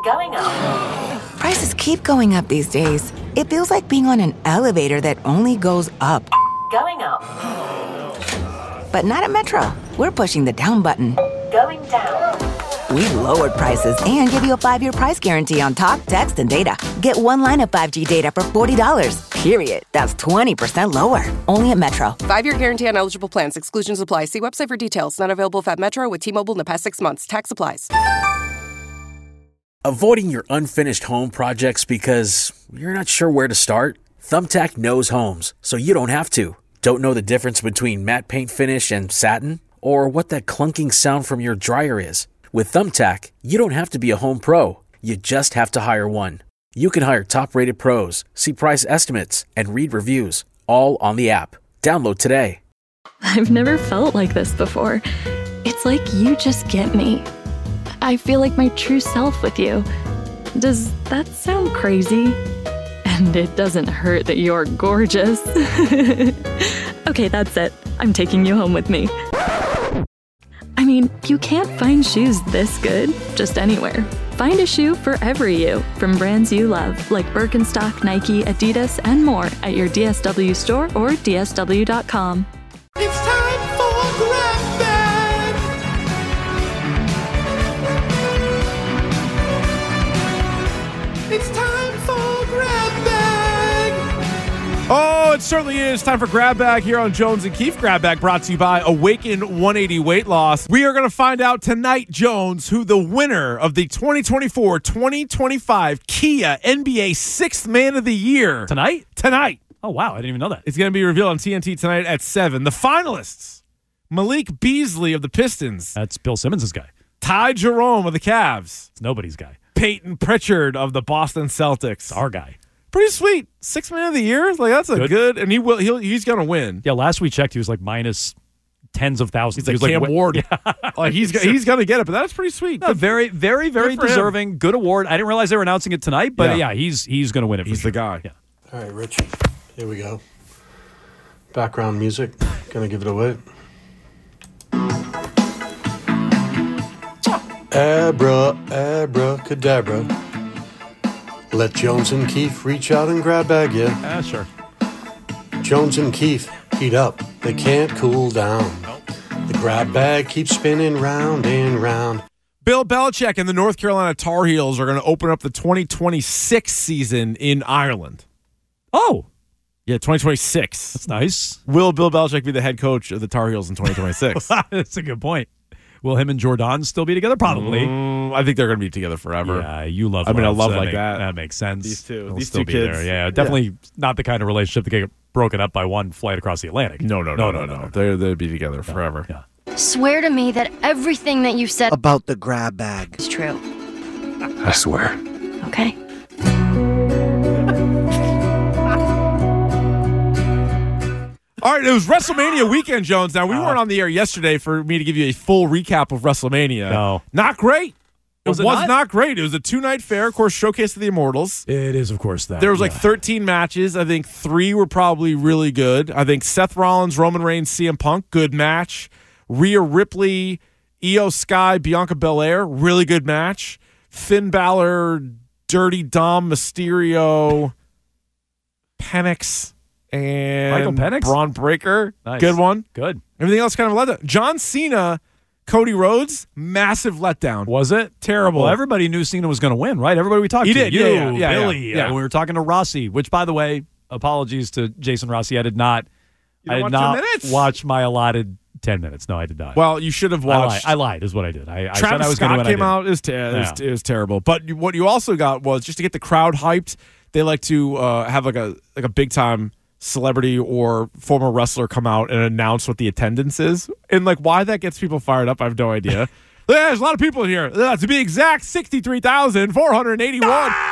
Going up. Prices keep going up these days. It feels like being on an elevator that only goes up. Going up. But not at Metro. We're pushing the down button. Going down. We've lowered prices and give you a 5-year price guarantee on talk, text, and data. Get one line of 5G data for $40, period. That's 20% lower. Only at Metro. 5-year guarantee on eligible plans. Exclusions apply. See website for details. Not available at Metro with T-Mobile in the past 6 months. Tax applies. Avoiding your unfinished home projects because you're not sure where to start? Thumbtack knows homes, so you don't have to. Don't know the difference between matte paint finish and satin? Or what that clunking sound from your dryer is? With Thumbtack, you don't have to be a home pro. You just have to hire one. You can hire top-rated pros, see price estimates, and read reviews, all on the app. Download today. I've never felt like this before. It's like you just get me. I feel like my true self with you. Does that sound crazy? And it doesn't hurt that you're gorgeous. Okay, that's it. I'm taking you home with me. I mean, you can't find shoes this good just anywhere. Find a shoe for every you from brands you love, like Birkenstock, Nike, Adidas, and more at your DSW store or DSW.com. It's time for Grab Bag. It's time for Grab Bag. Oh, it certainly is time for Grab Bag here on Jones and Keefe. Grab Bag brought to you by Awaken 180 Weight Loss. We are going to find out tonight, Jones, who the winner of the 2024-2025 Kia NBA 6th Man of the Year. Tonight? Tonight. Oh, wow. I didn't even know that. It's going to be revealed on TNT tonight at 7. The finalists, Malik Beasley of the Pistons. That's Bill Simmons' guy. Ty Jerome of the Cavs. It's nobody's guy. Peyton Pritchard of the Boston Celtics. It's our guy. Pretty sweet. 6th Man of the Year. Like, that's a good, and he's going to win. Yeah, last we checked, he was like minus tens of thousands. He's like Cam Ward. Yeah. Like he's going to get it, but that's pretty sweet. No, very, very, very deserving. Him. Good award. I didn't realize they were announcing it tonight, but yeah he's going to win it. He's sure. the guy. Yeah. All right, Rich. Here we go. Background music. Gonna give it away. Abracadabra. Let Jones and Keefe reach out and grab bag you. Sure. Jones and Keefe heat up. They can't cool down. The grab bag keeps spinning round and round. Bill Belichick and the North Carolina Tar Heels are going to open up the 2026 season in Ireland. Oh. Yeah, 2026. That's nice. Will Bill Belichick be the head coach of the Tar Heels in 2026? That's a good point. Will him and Jordan still be together? Probably. I think they're going to be together forever. Yeah, you love. I mean, a love so like that. That makes sense. These two These two kids. Yeah, definitely not the kind of relationship that get broken up by one flight across the Atlantic. No. They'd be together forever. Yeah. Swear to me that everything that you said about the grab bag is true. I swear. Okay. All right, it was WrestleMania weekend, Jones. Now, we weren't on the air yesterday for me to give you a full recap of WrestleMania. No. Not great. It was not? not great. It was a 2-night fair, of course, Showcase of the Immortals. It is, of course, that. There was like 13 matches. I think 3 were probably really good. I think Seth Rollins, Roman Reigns, CM Punk, good match. Rhea Ripley, Io Sky, Bianca Belair, really good match. Finn Balor, Dirty Dom, Mysterio, Penix, and Michael Penix? Braun Breaker. Nice. Good one. Good. Everything else kind of let down. John Cena, Cody Rhodes, massive letdown. Was it? Terrible. Well, everybody knew Cena was going to win, right? Everybody we talked He to. did. You, Yeah, Billy. yeah. We were talking to Rossi, which, by the way, apologies to Jason Rossi. I did not watch my allotted 10 minutes. No, I did not. Well, you should have watched. I lied is what I did. I Travis said I was Scott going to win. came out. It was terrible. But what you also got was, just to get the crowd hyped, they like to have like a big time celebrity or former wrestler come out and announce what the attendance is. And like why that gets people fired up, I have no idea. There's a lot of people in here. To be exact, 63,481.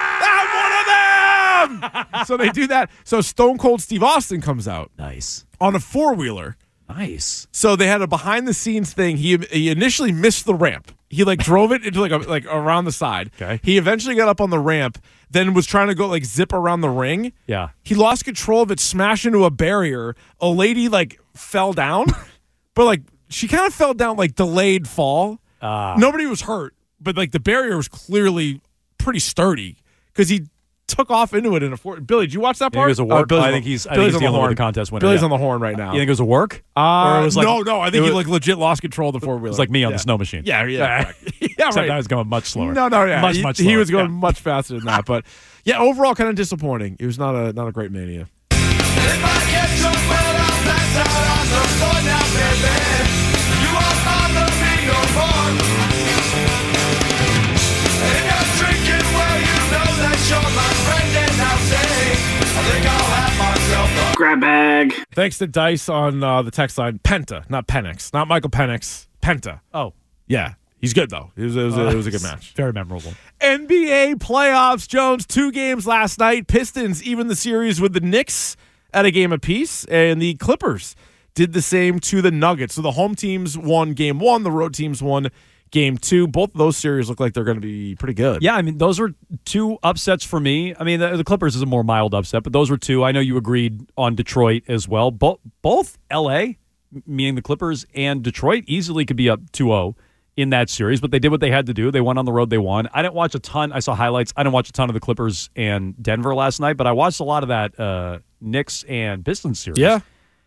I'm one of them! So they do that. So Stone Cold Steve Austin comes out. Nice. On a 4-wheeler. Nice. So they had a behind the scenes thing. He initially missed the ramp. He drove it into like around the side. Okay. He eventually got up on the ramp, then was trying to go zip around the ring. Yeah. He lost control of it, smashed into a barrier. A lady fell down, but she kind of fell down delayed fall. Nobody was hurt, but the barrier was clearly pretty sturdy because he took off into it in a fourth. Billy, did you watch that part? I think it was a work. I think he's dealing with the contest winner. Billy's on the horn right now. You think it was a work? Or it was like, no. I think he legit lost control of the four-wheeler. It was like me on the snow machine. Yeah. Yeah, Except I was going much slower. No, yeah. Much slower. He was going much faster than that. But, yeah, overall kind of disappointing. It was not a great Mania. If I get drunk, well, I'll pass out on the floor now, baby. You won't bother me no more. If you're drinking, well, you know that you're my friend, and I'll say, I think I'll have myself a grab bag. Thanks to Dice on the text line. Penta, not Penix. Not Michael Penix. Penta. Oh. Yeah. He's good, though. It was a good match. Very memorable. NBA playoffs, Jones. 2 games last night. Pistons even the series with the Knicks at a game apiece, and the Clippers did the same to the Nuggets. So the home teams won game 1, the road teams won game 2. Both of those series look like they're going to be pretty good. Yeah, I mean, those were 2 upsets for me. I mean, the Clippers is a more mild upset, but those were 2. I know you agreed on Detroit as well. Both L.A., meaning the Clippers, and Detroit easily could be up 2-0 in that series, but they did what they had to do. They went on the road, they won. I didn't watch a ton. I saw highlights. I didn't watch a ton of the Clippers and Denver last night, but I watched a lot of that Knicks and Pistons series. Yeah.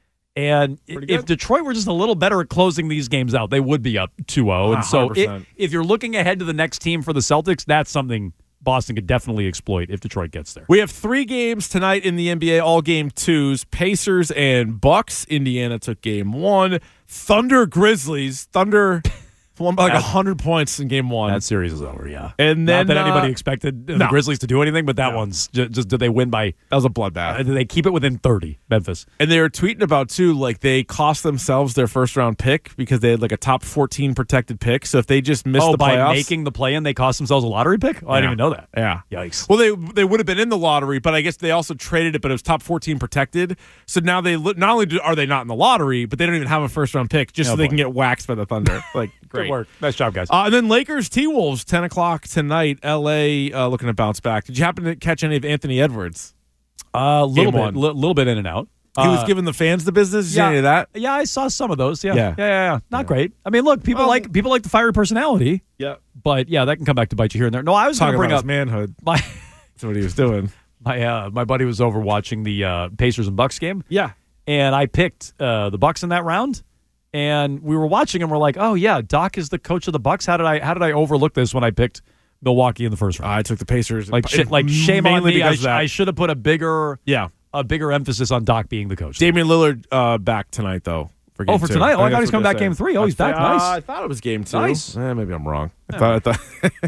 And if Detroit were just a little better at closing these games out, they would be up 2-0. And so if you're looking ahead to the next team for the Celtics, that's something Boston could definitely exploit if Detroit gets there. We have 3 games tonight in the NBA, all game 2s. Pacers and Bucks. Indiana took game 1. Thunder Grizzlies. Thunder won by like 100 points in game 1. That series is over, yeah. And then not that anybody expected the Grizzlies to do anything, but that one's just did they win by? That was a bloodbath. Did they keep it within 30? Memphis. And they were tweeting about too, like they cost themselves their first round pick because they had like a top 14 protected pick. So if they just missed the playoffs, by making the play-in, they cost themselves a lottery pick. Oh, I didn't even know that. Yeah, yikes. Well, they would have been in the lottery, but I guess they also traded it, but it was top 14 protected. So now they not only are they not in the lottery, but they don't even have a first round pick just so they can get waxed by the Thunder. Like great Good work, nice job, guys. And then Lakers T-Wolves 10 o'clock tonight. LA looking to bounce back. Did you happen to catch any of Anthony Edwards? A little bit in and out. He was giving the fans the business. Did you see any of that? Yeah, I saw some of those. Yeah. Not great. I mean, look, people like the fiery personality. Yeah, but yeah, that can come back to bite you here and there. No, I was going to bring up his manhood. That's what he was doing. My buddy was over watching the Pacers and Bucks game. Yeah, and I picked the Bucks in that round. And we were watching, and we're like, "Oh yeah, Doc is the coach of the Bucks." How did I overlook this when I picked Milwaukee in the first round? I took the Pacers. Like shame on me. I should have put a bigger emphasis on Doc being the coach. Damian Lillard back tonight though. For game 2. Tonight? Oh, I thought he's coming back game 3. Oh, he's back. Nice. I thought it was game 2. Nice. Maybe I'm wrong. I thought.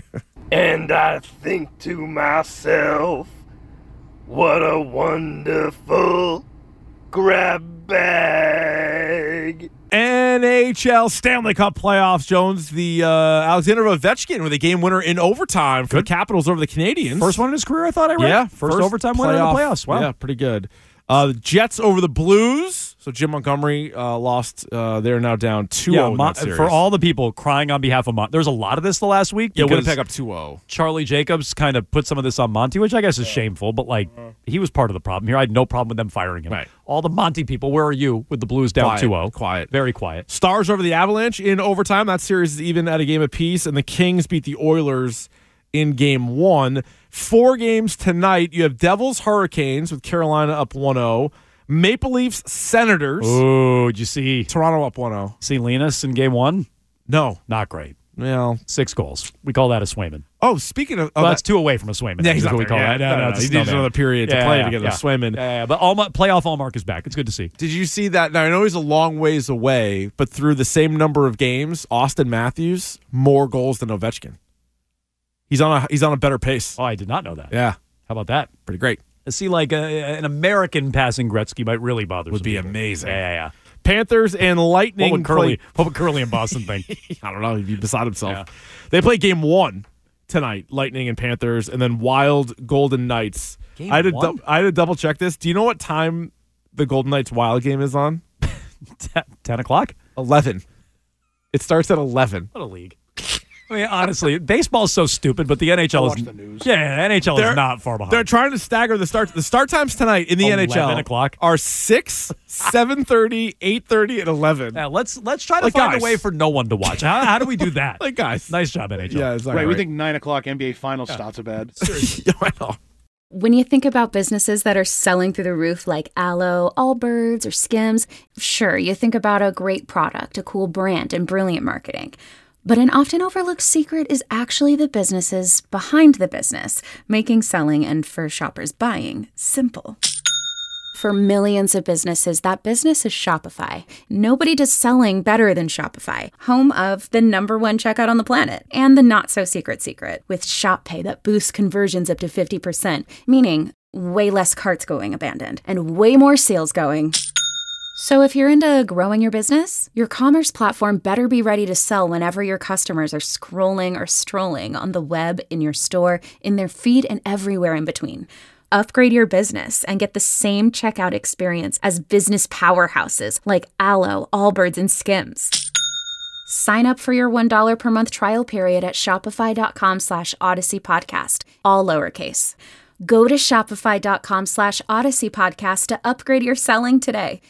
And I think to myself, what a wonderful grab bag. NHL Stanley Cup playoffs, Jones. The Alexander Ovechkin with a game winner in overtime for the Capitals over the Canadiens. First one in his career, I thought I read. Yeah, first overtime winner in the playoffs. Wow. Yeah, pretty good. The Jets over the Blues. So Jim Montgomery lost. They're now down 2-0 in that series. For all the people crying on behalf of Monty. There's a lot of this the last week. Yeah, Winnipeg up 2-0. Charlie Jacobs kind of put some of this on Monty, which I guess is shameful, but like he was part of the problem here. I had no problem with them firing him. Right. All the Monty people, where are you with the Blues down 2-0? Quiet. Very quiet. Stars over the Avalanche in overtime. That series is even at a game apiece, and the Kings beat the Oilers in game 1. 4 games tonight. You have Devils Hurricanes with Carolina up 1-0. Maple Leafs Senators. Oh, did you see Toronto up 1-0? See Linus in game 1? No. Not great. Well, 6 goals. We call that a Swayman. Oh, speaking of... that's 2 away from a Swayman. Yeah, he's not what we call that. No, he needs another period to play to get a Swayman. Yeah, but playoff Allmark is back. It's good to see. Did you see that? Now, I know he's a long ways away, but through the same number of games, Austin Matthews, more goals than Ovechkin. He's on a better pace. Oh, I did not know that. Yeah. How about that? Pretty great. See, like an American passing Gretzky might really bother. Would be people. Amazing. Yeah. Panthers and Lightning. What would Curly in Boston think? I don't know. He'd be beside himself. Yeah. They play game 1 tonight. Lightning and Panthers, and then Wild Golden Knights. Game I had 1? to double check this. Do you know what time the Golden Knights Wild game is on? 10 o'clock. 11. It starts at 11. What a league. I mean, honestly, baseball's so stupid, but the NHL watch is the news. Yeah, NHL is not far behind. They're trying to stagger the start. The start times tonight in the 11 NHL o'clock? are 6, 7:30, 8:30, and 11. Yeah, let's try to find a way for no one to watch. How do we do that? Like, guys. Nice job, NHL. Yeah, it's Right, we think 9 o'clock NBA Finals starts are bad. Yeah, I know. When you think about businesses that are selling through the roof like Aloe, Allbirds, or Skims, sure, you think about a great product, a cool brand, and brilliant marketing. But an often overlooked secret is actually the businesses behind the business, making selling and for shoppers buying simple. For millions of businesses, that business is Shopify. Nobody does selling better than Shopify, home of the #1 checkout on the planet and the not-so-secret secret with Shop Pay that boosts conversions up to 50%, meaning way less carts going abandoned and way more sales going. So if you're into growing your business, your commerce platform better be ready to sell whenever your customers are scrolling or strolling on the web, in your store, in their feed, and everywhere in between. Upgrade your business and get the same checkout experience as business powerhouses like Aloe, Allbirds, and Skims. Sign up for your $1 per month trial period at shopify.com/Odyssey Podcast, all lowercase. Go to shopify.com/Odyssey Podcast to upgrade your selling today.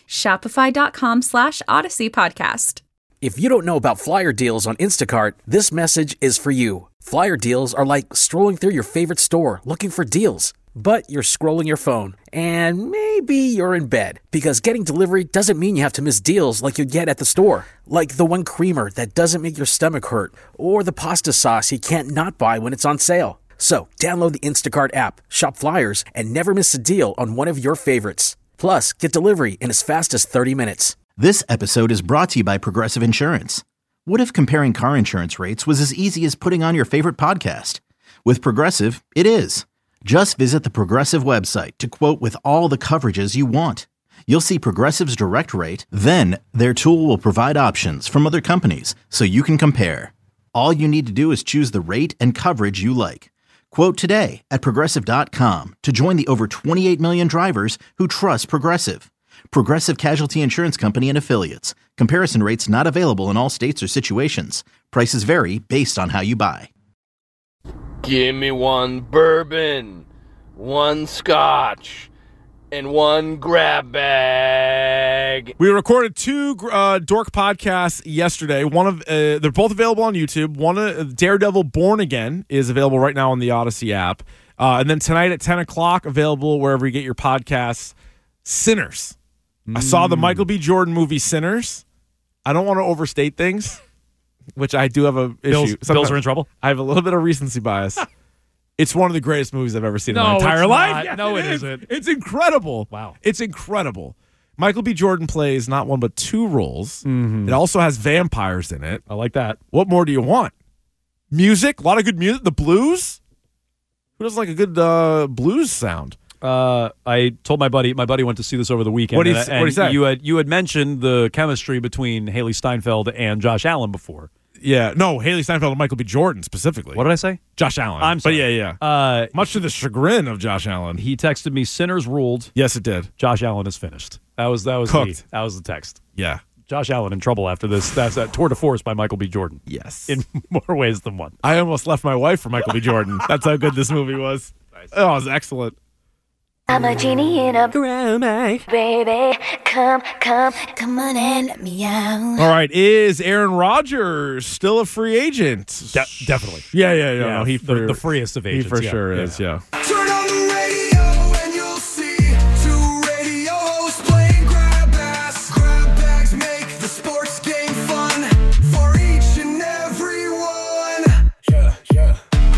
Shopify.com/Odyssey Podcast. If you don't know about flyer deals on Instacart, this message is for you. Flyer deals are like strolling through your favorite store looking for deals. But you're scrolling your phone, and maybe you're in bed, because getting delivery doesn't mean you have to miss deals like you get at the store. Like the one creamer that doesn't make your stomach hurt, or the pasta sauce you can't not buy when it's on sale. So, download the Instacart app, shop flyers, and never miss a deal on one of your favorites. Plus, get delivery in as fast as 30 minutes. This episode is brought to you by Progressive Insurance. What if comparing car insurance rates was as easy as putting on your favorite podcast? With Progressive, it is. Just visit the Progressive website to quote with all the coverages you want. You'll see Progressive's direct rate, then their tool will provide options from other companies so you can compare. All you need to do is choose the rate and coverage you like. Quote today at Progressive.com to join the over 28 million drivers who trust Progressive. Progressive Casualty Insurance Company and Affiliates. Comparison rates not available in all states or situations. Prices vary based on how you buy. Give me one bourbon, one scotch, and one grab bag. We recorded 2 dork podcasts yesterday. One of they're both available on YouTube. One, Daredevil Born Again, is available right now on the Odyssey app. And then tonight at 10 o'clock, available wherever you get your podcasts, Sinners. I saw the Michael B. Jordan movie Sinners. I don't want to overstate things, which I do have a issue. Bills are in trouble? I have a little bit of recency bias. It's one of the greatest movies I've ever seen in my entire life. Yeah, no, it isn't. It's incredible. Wow. It's incredible. Michael B. Jordan plays not one but 2 roles. It also has vampires in it. I like that. What more do you want? Music, a lot of good music. The blues. Who doesn't like a good blues sound? I told my buddy went to see this over the weekend. What did he say? You had mentioned the chemistry between Haley Steinfeld and Josh Allen before. Yeah, no, Haley Steinfeld and Michael B. Jordan specifically. What did I say? Josh Allen. I'm sorry. But yeah. Much to the chagrin of Josh Allen. He texted me, "Sinners ruled." Yes, it did. Josh Allen is finished. That was Cooked. that was the text. Yeah. Josh Allen in trouble after this. That's that tour de force by Michael B. Jordan. Yes. In more ways than one. I almost left my wife for Michael B. Jordan. That's how good this movie was. Nice. Oh, it was excellent. I'm a genie in a grab bag. Baby, come on and let me out. All right, is Aaron Rodgers still a free agent? Definitely. Yeah. Yeah, No, he the freest of agents. He for sure is, yeah. Turn on the radio and you'll see 2 radio hosts playing grab bags make the sports game fun for each and every one. Yeah.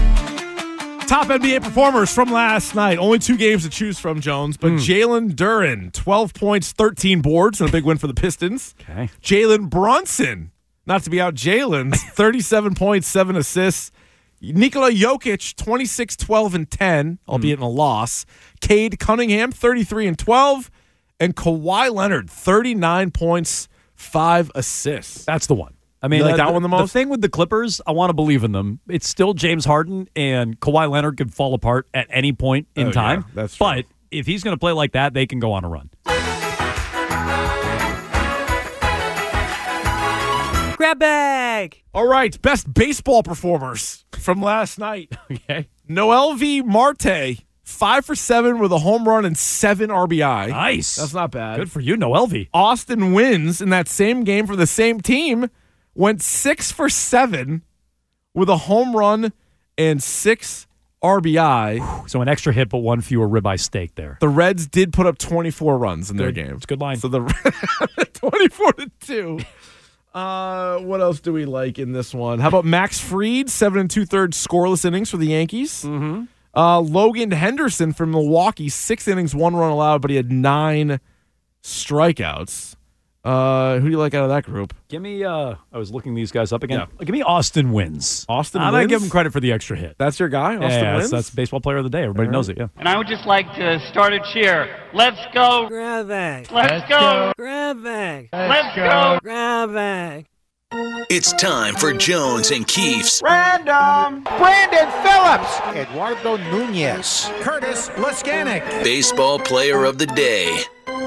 Top NBA performers from last night. Only 2 games to choose from, Jones. But Jalen Duren, 12 points, 13 boards, and a big win for the Pistons. Okay. Jalen Brunson, not to be out Jalen's, 37 points, 7 assists. Nikola Jokic, 26, 12, and 10, albeit in a loss. Cade Cunningham, 33 and 12. And Kawhi Leonard, 39 points, 5 assists. That's the one. I mean, you like that one the most? The thing with the Clippers, I want to believe in them. It's still James Harden, and Kawhi Leonard could fall apart at any point in time. Yeah, that's true. But if he's going to play like that, they can go on a run. Grab bag. All right, best baseball performers from last night. Okay. Noelvi Marte, 5 for 7 with a home run and 7 RBI. Nice. That's not bad. Good for you, Noelvi. Austin Wins in that same game for the same team went 6 for 7 with a home run and 6 RBI. So an extra hit, but one fewer ribeye steak there. The Reds did put up 24 runs in their game. It's a good line. So the 24-2. What else do we like in this one? How about Max Fried, 7 2/3 scoreless innings for the Yankees? Mm-hmm. Logan Henderson from Milwaukee, 6 innings, 1 run allowed, but he had 9 strikeouts. Who do you like out of that group? Give me, I was looking these guys up again. Yeah. Give me Austin Wins. I'm going to give him credit for the extra hit. That's your guy, Austin Wins? That's baseball player of the day. Everybody knows it, yeah. And I would just like to start a cheer. Let's go. Grab bag. Let's go. Grab bag. Let's go. Grab bag. It's time for Jones and Keefe's Random. Brandon Phillips. Eduardo Nunez. Curtis Laskanik. Baseball Player of the Day.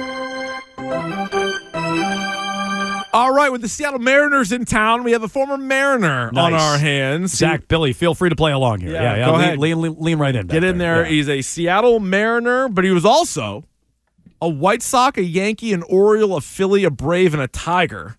All right, with the Seattle Mariners in town, we have a former Mariner on our hands. Zach, Billy, feel free to play along here. Yeah. Go ahead. Lean right in. Get in there. Yeah. He's a Seattle Mariner, but he was also a White Sox, a Yankee, an Oriole, a Philly, a Brave, and a Tiger.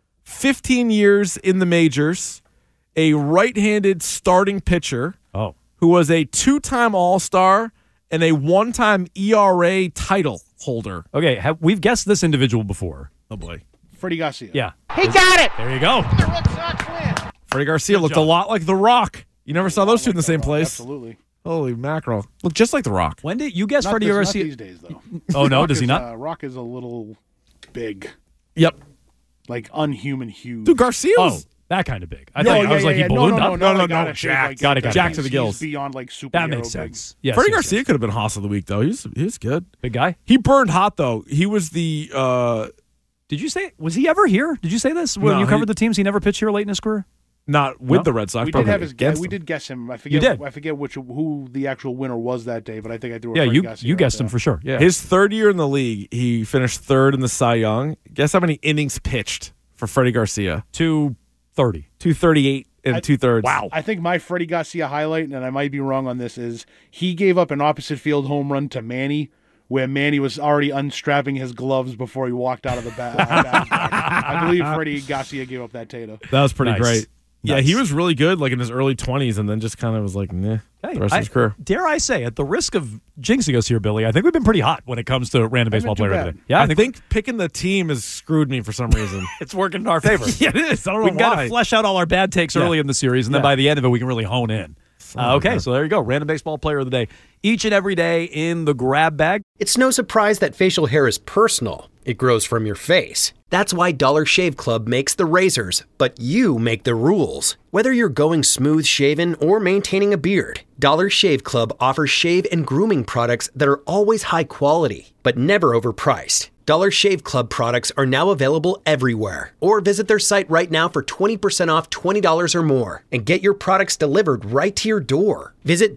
15 years in the majors, a right-handed starting pitcher who was a 2-time All-Star and a 1-time ERA title holder. Okay, we've guessed this individual before. Oh, boy. Freddie Garcia. Yeah. He got it. There you go. The Red Sox win. Freddie Garcia looked a lot like The Rock. You never saw those two in the same place. Absolutely. Holy mackerel. Looked just like The Rock. When did you guess Freddie Garcia? Not these days, though. Oh, no? Does he not? Rock is a little big. Yep. Like unhuman huge. Dude, Garcia was... that kind of big. I was like, he ballooned up? No. Jack. Got it. Jack to the gills. He's beyond like superhero. That makes sense. Yes, Freddie Garcia could have been Haas of the week, though. He was good. Big guy. He burned hot, though. He was the... Did you say, was he ever here? Did you say this when you covered the teams? He never pitched here late in his career? Not with the Red Sox. We did have his guess. We did guess him. I forget. You did. I forget who the actual winner was that day, but I think I threw. You guessed him for sure. Yeah. His third year in the league, he finished third in the Cy Young. Guess how many innings pitched for Freddie Garcia? 230. 238 and 2/3. Wow. I think my Freddie Garcia highlight, and I might be wrong on this, is he gave up an opposite field home run to Manny, where Manny was already unstrapping his gloves before he walked out of the bat. I believe Freddie Garcia gave up that tater. That was pretty great. Yeah, Nice. he was really good, like in his early 20s, and then just kind of was like, the rest of his career. Dare I say, at the risk of jinxing us here, Billy, I think we've been pretty hot when it comes to random baseball player of the day. Yeah, I think picking the team has screwed me for some reason. It's working in our favor. Yeah, it is. I don't know We've got to flesh out all our bad takes early in the series, and then by the end of it, we can really hone in. Okay, so there you go. Random baseball player of the day. Each and every day in the grab bag. It's no surprise that facial hair is personal. It grows from your face. That's why Dollar Shave Club makes the razors, but you make the rules. Whether you're going smooth shaven or maintaining a beard, Dollar Shave Club offers shave and grooming products that are always high quality, but never overpriced. Dollar Shave Club products are now available everywhere. Or visit their site right now for 20% off $20 or more and get your products delivered right to your door. Visit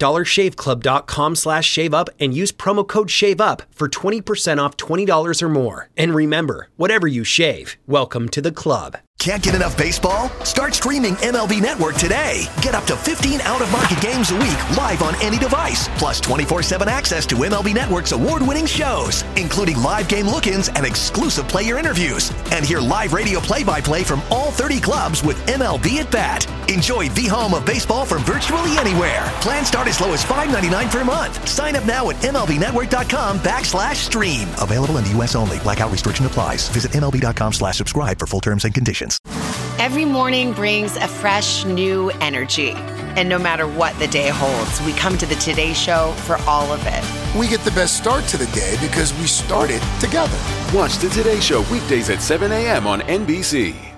dollarshaveclub.com/shaveup and use promo code SHAVEUP for 20% off $20 or more. And remember, whatever you shave, welcome to the club. Can't get enough baseball? Start streaming MLB Network today. Get up to 15 out-of-market games a week live on any device. Plus 24/7 access to MLB Network's award-winning shows, including live game look-ins and exclusive player interviews. And hear live radio play-by-play from all 30 clubs with MLB at Bat. Enjoy the home of baseball from virtually anywhere. Plans start as low as $5.99 per month. Sign up now at MLBnetwork.com/stream. Available in the U.S. only. Blackout restriction applies. Visit MLB.com/subscribe for full terms and conditions. Every morning brings a fresh, new energy. And no matter what the day holds, we come to the Today Show for all of it. We get the best start to the day because we started together. Watch the Today Show weekdays at 7 a.m. on NBC.